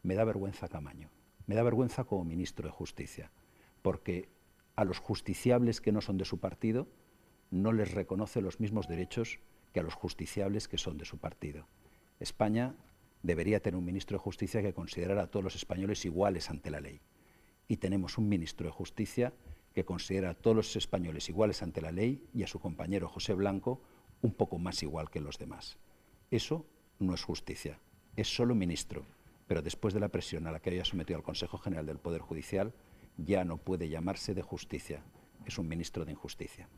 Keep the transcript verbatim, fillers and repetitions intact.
me da vergüenza Caamaño, me da vergüenza como ministro de Justicia, porque a los justiciables que no son de su partido no les reconoce los mismos derechos que a los justiciables que son de su partido. España debería tener un ministro de Justicia que considerara a todos los españoles iguales ante la ley. Y tenemos un ministro de Justicia que considera a todos los españoles iguales ante la ley y a su compañero José Blanco un poco más igual que los demás. Eso no es justicia, es solo ministro, pero después de la presión a la que haya sometido al Consejo General del Poder Judicial, ya no puede llamarse de justicia, es un ministro de injusticia.